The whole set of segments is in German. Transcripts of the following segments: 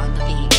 on the beat.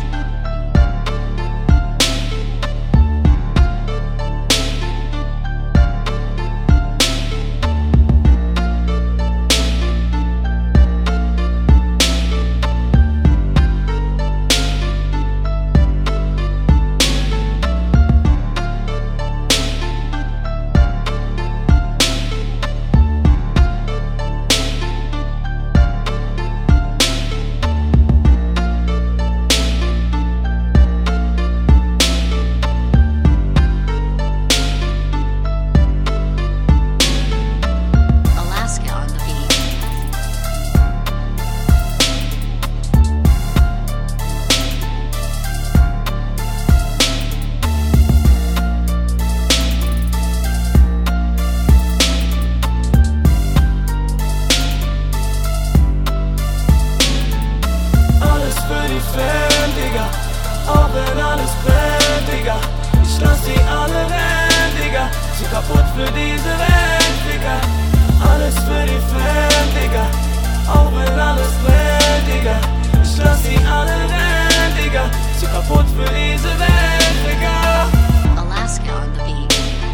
Auch wenn alles brennt, Digga, ich lass sie alle rennen, Digga, sie kaputt für diese Welt, Digga. Alles für die Fan, Digga, auch wenn alles brennt, Digga, ich lass sie alle rennen, Digga, sie kaputt für diese Welt, Digga. Alaska on the beat.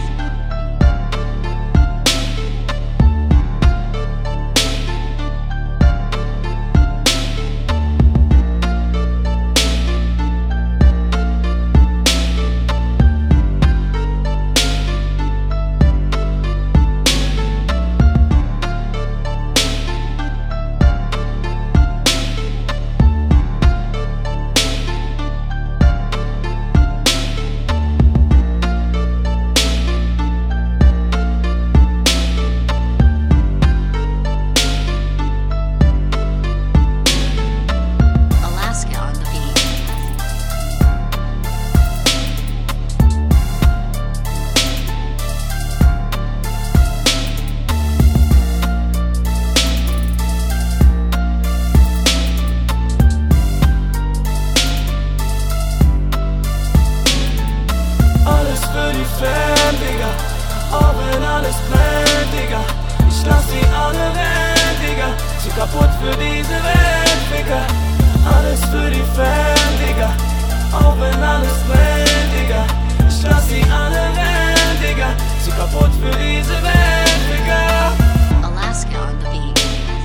Fan, Digga, auch wenn alles brennt, Digga, ich lass sie alle rennen, Digga, sie kaputt für diese Welt, Digga. Alles für die Fan, Digga, auch wenn alles brennt, Digga, ich lass sie alle rennen, Digga, sie kaputt für diese Welt, Digga. Alaska on the beat.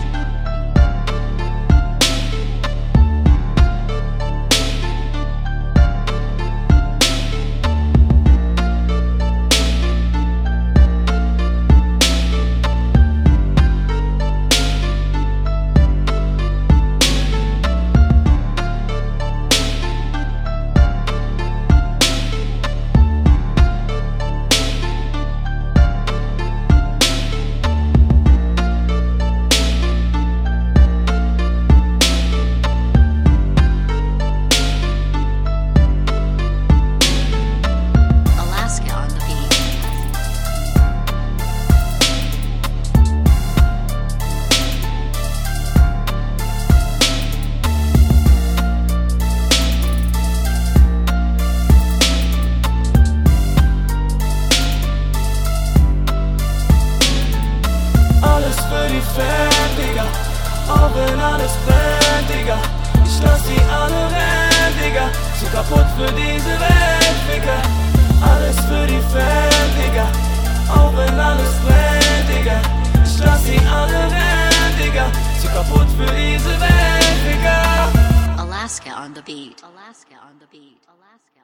Fan, Digga, auch wenn alles brennt, Digga, ich lass sie alle rennen, Digga, sie kaputt für diese Welt, Digga. Alles für die Fan, Digga, auch wenn alles brennt, Digga, ich lass sie alle rennen, Digga, sie kaputt für diese Welt, Digga. Alaska on the beat. Alaska on the beat. Alaska.